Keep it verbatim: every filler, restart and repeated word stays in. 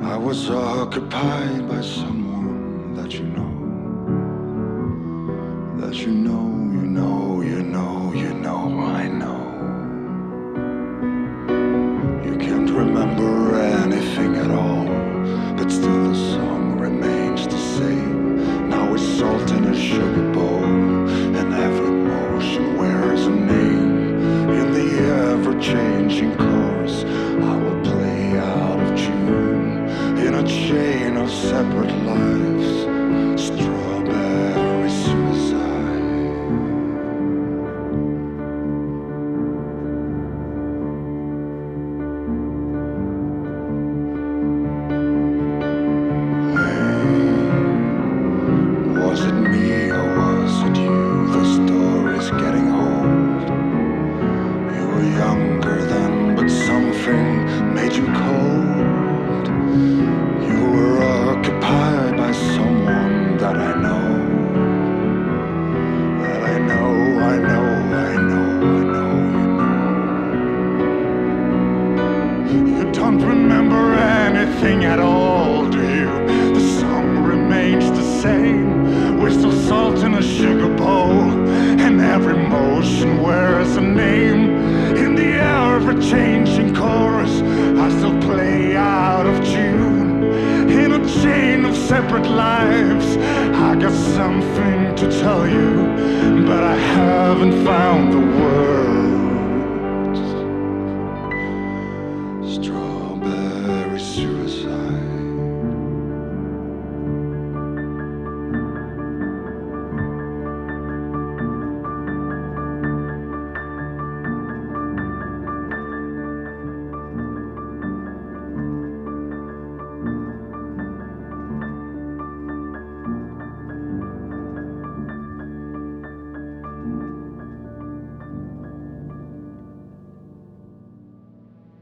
I was occupied by someone that you know, that you know, you know, you know, you know, I know. You can't remember anything at all, but still the song remains the same. Now it's salt in a sugar bowl, and every motion wears a name. In the ever-changing chorus, I will play out of tune in a chain of separate lives. Strawberry suicide. Hey, was it me or was it you? The story's getting old. You were younger then, but something made you cold. You were occupied by someone that I know. That I know, I know, I know, I know, you know. You don't remember anything at all, do you? The song remains the same. We're still salt in a sugar bowl, and every motion wears a name. In the ever-changing chorus, I still play out of tune. In a chain of separate lives, I got something to tell you, but I haven't found the words. Strawberry suicide.